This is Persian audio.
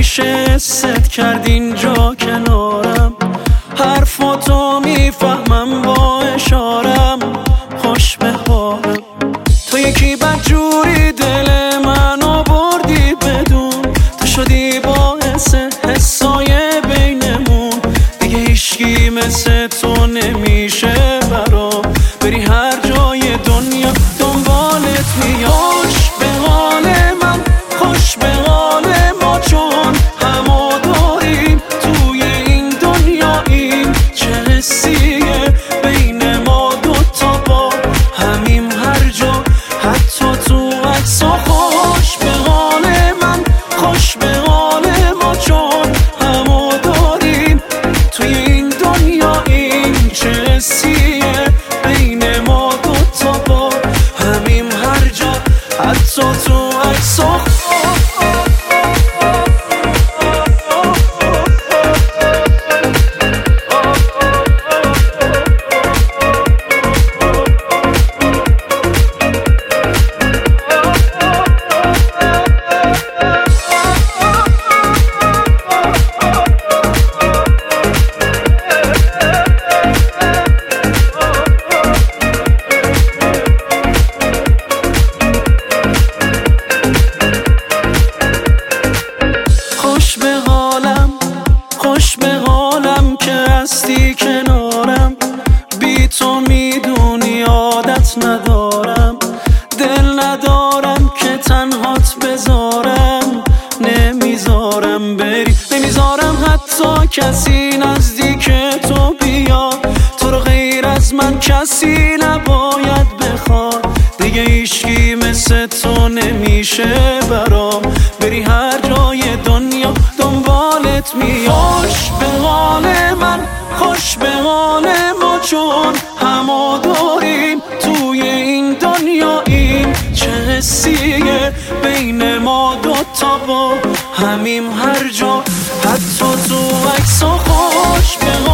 میشه ست کرد اینجا کنارم، حرفاتو میفهمم با اشارم. خوش به حالم تو یکی بدجوری دل منو بردی بدون، تو شدی باعث حسای بینمون. دیگه هیچکی مثل تو نمیشه برام، بری هر جای دنیا دنبالت میاد. خوش به حال من، خوش به حال ما، چون همو داریم توی این دنیاییم. چه حسیه بین ما دوتا با همیم هر جا، حتی تو عکسا. خوش به حال من، خوش به حال ما، چون همو داریم توی این دنیاییم. چه حسیه بین ما دوتا با همیم هر جا، حتی تو عکسا. خوش به حالم که هستی کنارم، بی تو میدونی عادت ندارم. دل ندارم که تنهات بذارم، نمیذارم بری، نمیذارم حتی کسی نزدیک تو بیاد. تو رو غیر از من کسی نباید بخواد، دیگه هیچکی مثل تو نمیشه برام، بری هر جای دنیا دنبالت میاد. خوش به حال من، خوش به حال ما، چون همو داریم توی این دنیاییم. چه حسیه بین ما دوتا با همیم هر جا، حتی تو عکسا. خوش به حال